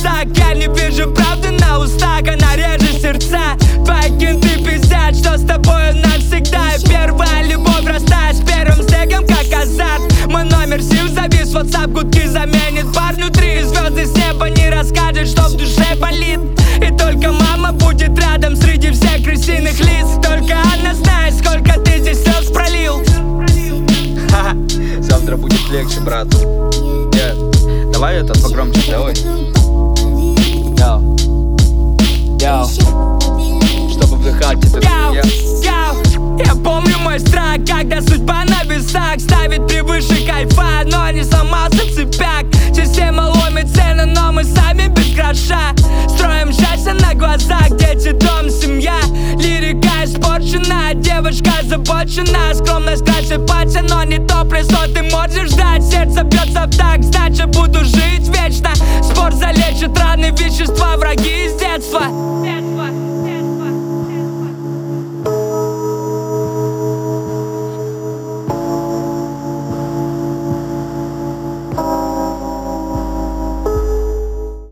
глазах. Я не вижу правды на устах, она режет сердца. Твои кенты пиздят, что с тобою навсегда. И первая любовь растает с первым снегом, как азарт. Мой номер сил завис, WhatsApp гудки заменит бар. Внутри звезды с неба не расскажет, что в душе болит. И только мама будет рядом среди всех крысиных лиц. Только она знает, сколько ты здесь слез пролил. Завтра будет легче, брат. Давай это погромче, давай. Яу. Чтобы вдыхать это. Я помню мой страх, когда судьба на весах ставит превыше кайфа, но не сломался цепяк. Система ломит цены, но мы сами без гроша. Строим счастье на глазах, дети, дом, семья. Лирика испорчена, девочка озабочена. Скромность краше платья, но не то плесо ты можешь ждать. Сердце бьется в такт, значит буду жить вечно. Спорт залечит раны, вещества, враги из детства.